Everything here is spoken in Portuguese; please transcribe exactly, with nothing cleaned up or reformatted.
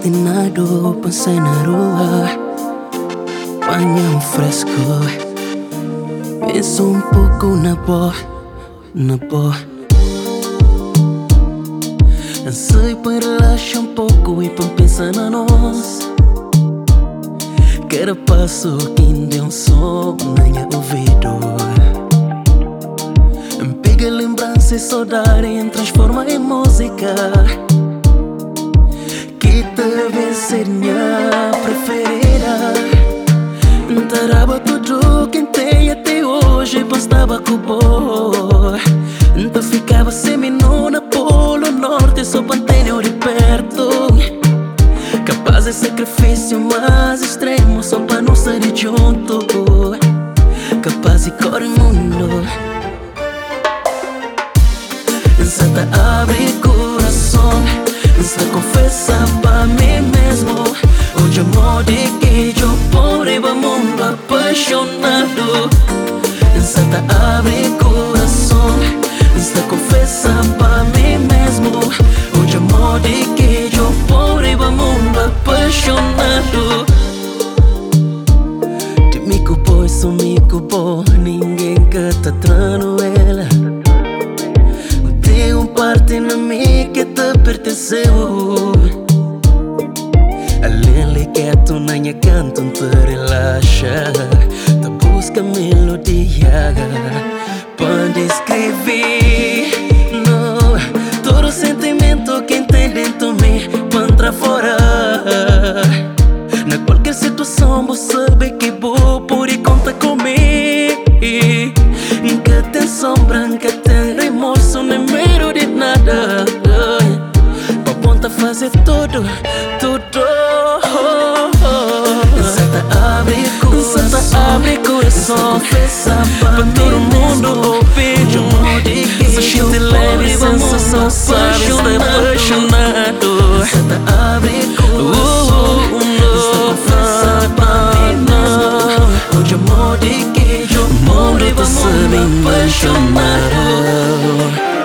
destinado, pensei na rua, banho um fresco. Penso um pouco na boa, na boa. Sei para relaxar um pouco e para pensar na nós. Cada passo que ainda é um som na minha ouvido. Pega lembrança e saudade e transforma em música. Que talvez ser minha preferida. Taraba tudo que tem até hoje, bastava com boa. Então ficava seminu na Polo Norte, só pantenho de perto. Capaz de sacrifício mais extremo, só para não sair junto. Capaz de correr mundo. Santa abre coração, se confessa para mim mesmo. Hoje amor de que eu porei o mundo apaixonado. Santa abre coração, se confessa para mim mesmo. Hoje amor de que eu porei o mundo apaixonado. De mim que boy, sou mico bom, ninguém que tá trano ela. Tem um parte na mim que te pertenceu. Além que tu na minha canto te relaxa, te busca melodia para descrever. No, todo sentimento que tem dentro de mim para entrar fora. Na qualquer situação você sabe que vou por e conta comigo. Que tem sombra, que tem remorso, nem medo de nada. Pra ponta fazer tudo, tudo. Santa abre coração, Santa abre coração, confessa pra todo mundo ouvir. Só gente leve, sensação, sabe, está apaixonado. Santa abre coração, confessa pra mim mesmo. Hoje amor de que eu morri, você me apaixonado.